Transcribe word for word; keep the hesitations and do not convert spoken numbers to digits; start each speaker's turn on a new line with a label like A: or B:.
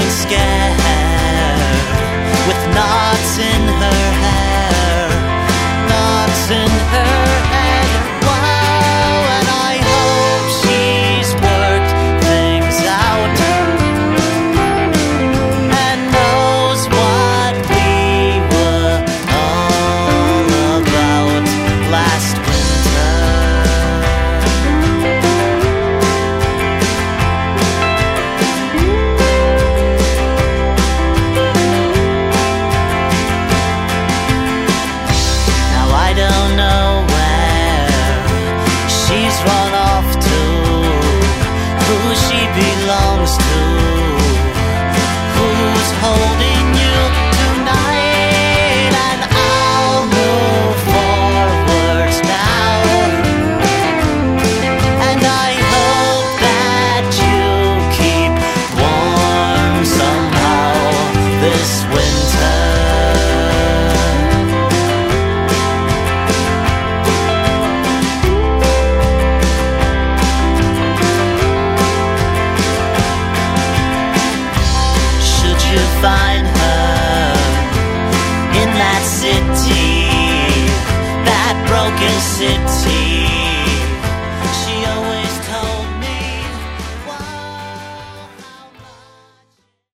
A: getting scared with knots in her hair, knots in her head. Wow, and I hope she's worked things out and knows what we were all about last winter. Now I don't know where she's run off to, who she belongs to, who's holding you tonight. And I'll move forwards now, and I hope that you keep warm somehow this winter. Should you find her in that city, that broken city